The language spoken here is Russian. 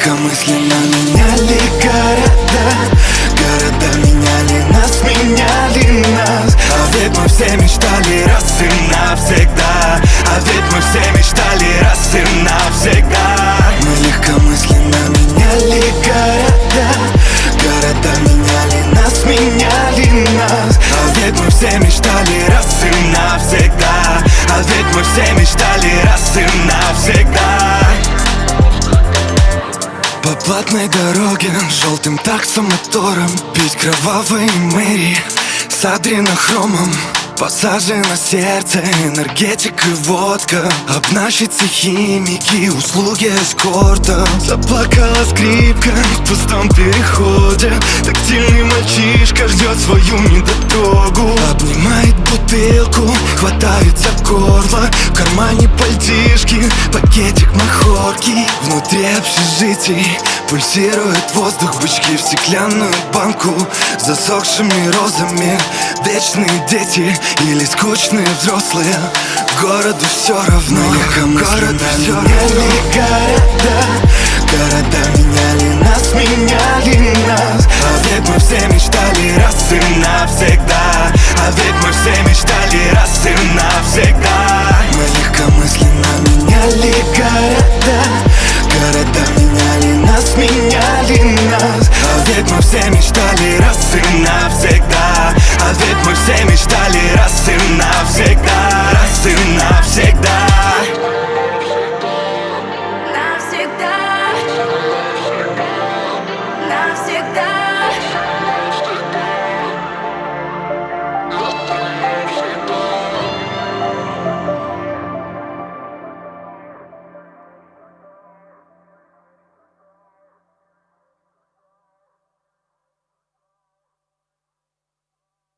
легкомысленно меняли города. Города меняли нас, меняли нас. А ведь мы все мечтали раз и навсегда. А ведь мы все мечтали раз и навсегда. Мы легкомысленно меняли города. Города меняли нас, меняли нас. А ведь мы все мечтали раз и навсегда. А ведь мы все мечтали раз и навсегда. По платной дороге, желтым таксомотором, пить кровавые мэри с адренохромом. Пассажи на сердце, энергетик и водка. Обнащицы химики, услуги эскорта. Заплакала скрипка в пустом переходе. Тактильный мальчишка ждет свою недотрогу. Обнимает бутылку, хватает за горло. В кармане пальтишки, пакетик махорки. Внутри общежитий пульсирует воздух. Бычки в стеклянную банку с засохшими розами. Вечные дети или скучные взрослые. Городу все равно. Городу все равно. Города меняли нас, меняли нас. А ведь мы все мечтали раз и навсегда. А ведь мы все мечтали раз и навсегда. Мы легкомысленно меняли города. Города меняли нас, меняли нас. А ведь мы все мечтали раз